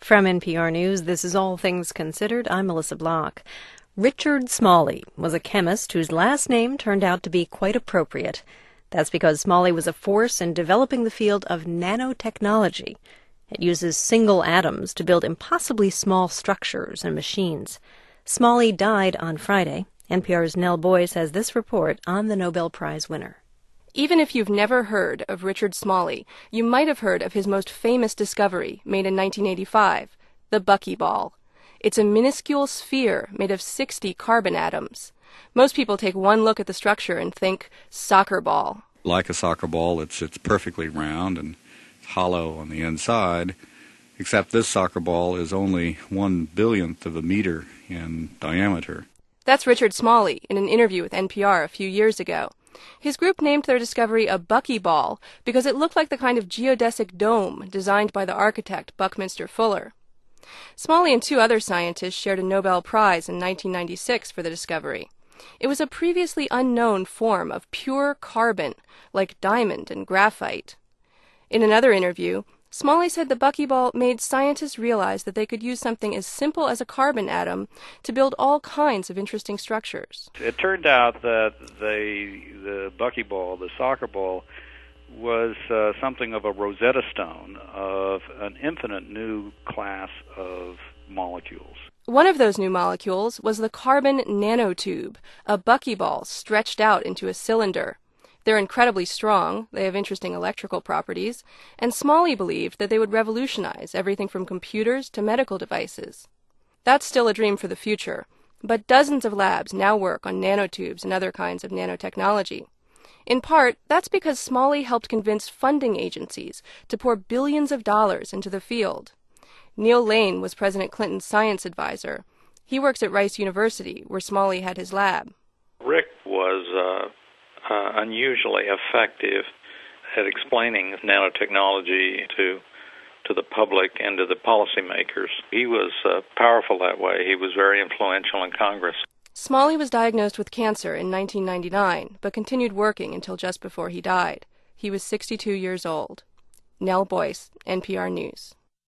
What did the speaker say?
From NPR News, this is All Things Considered. I'm Melissa Block. Richard Smalley was a chemist whose last name turned out to be quite appropriate. That's because Smalley was a force in developing the field of nanotechnology. It uses single atoms to build impossibly small structures and machines. Smalley died on Friday. NPR's Nell Boyce has this report on the Nobel Prize winner. Even if you've never heard of Richard Smalley, you might have heard of his most famous discovery, made in 1985, the buckyball. It's a minuscule sphere made of 60 carbon atoms. Most people take one look at the structure and think soccer ball. Like a soccer ball, it's perfectly round and hollow on the inside, except this soccer ball is only 1/1000th of a meter in diameter. That's Richard Smalley in an interview with NPR a few years ago. His group named their discovery a buckyball because it looked like the kind of geodesic dome designed by the architect Buckminster Fuller. Smalley and two other scientists shared a Nobel Prize in 1996 for the discovery. It was a previously unknown form of pure carbon, like diamond and graphite. In another interview, Smalley said the buckyball made scientists realize that they could use something as simple as a carbon atom to build all kinds of interesting structures. It turned out that the buckyball, the soccer ball, was something of a Rosetta Stone of an infinite new class of molecules. One of those new molecules was the carbon nanotube, a buckyball stretched out into a cylinder. They're incredibly strong, they have interesting electrical properties, and Smalley believed that they would revolutionize everything from computers to medical devices. That's still a dream for the future, but dozens of labs now work on nanotubes and other kinds of nanotechnology. In part, that's because Smalley helped convince funding agencies to pour billions of dollars into the field. Neil Lane was President Clinton's science advisor. He works at Rice University, where Smalley had his lab. Rick was unusually effective at explaining nanotechnology to the public and to the policymakers. He was powerful that way. He was very influential in Congress. Smalley was diagnosed with cancer in 1999, but continued working until just before he died. He was 62 years old. Nell Boyce, NPR News.